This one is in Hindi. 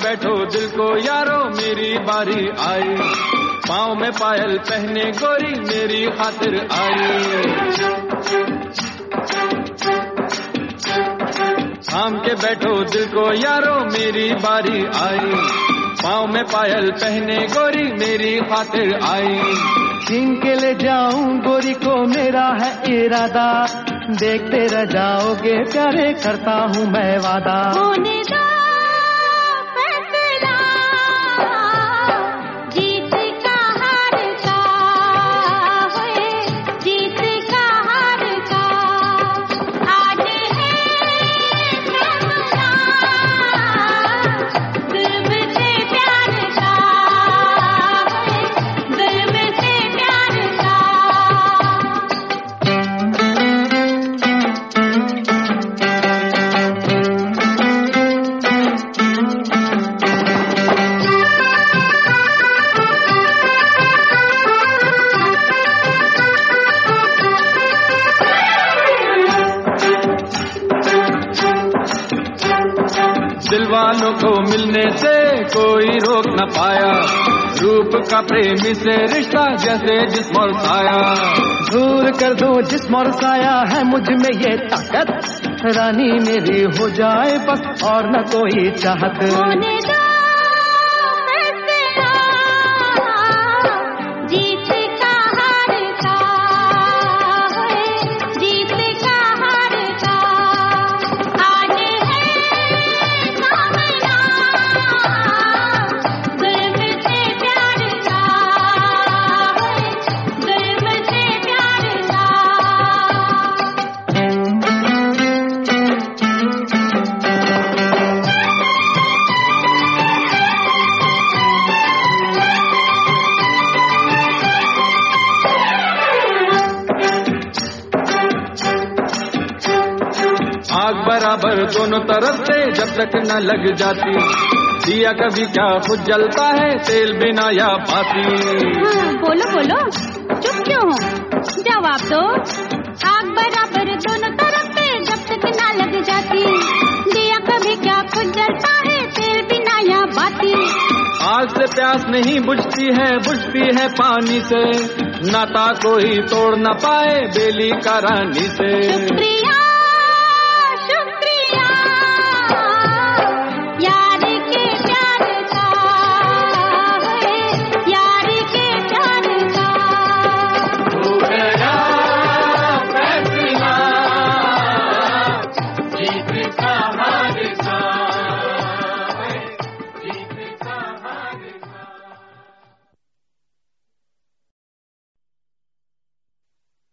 बैठो दिल को यारो मेरी बारी आई, पाँव में पायल पहने गोरी मेरी खातिर आई। थाम के बैठो दिल को यारो मेरी बारी आई, पाँव में पायल पहने गोरी मेरी खातिर आई। छीन के ले जाऊं गोरी को मेरा है इरादा, देखते रह जाओगे प्यारे करता हूँ मैं वादा। होने दो फैसला जीत का हार का, होए जीत का हार का। आज है फैसला जुल्म से प्यार का, होए जुल्म से प्यार का। दिल वालों को मिलने से कोई रोक न पाया, रूप का प्रेमी से रिश्ता जैसे जिस्म और साया। दूर कर दो जिस्म और साया है मुझ में ये ताकत, रानी मेरी हो जाए बस और न कोई चाहत। होने दो फैसला जीत का हार का, होए जीत का हार का। आज है सामना जुल्म से प्यार का, होए जुल्म से प्यार का। आग बराबर दोनों तरफ से जब तक न लग जाती, दिया कभी क्या खुद जलता है तेल बिना या बाती। बोलो बोलो चुप क्यों हो, जवाब दो। आग बराबर दोनों तरफ से जब तक ना लग जाती, दिया कभी क्या खुद जलता है तेल बिना या बाती। आग से प्यास नहीं बुझती है पानी से, नाता कोई तोड़ न पाए बेली का रानी से। शुक्रिया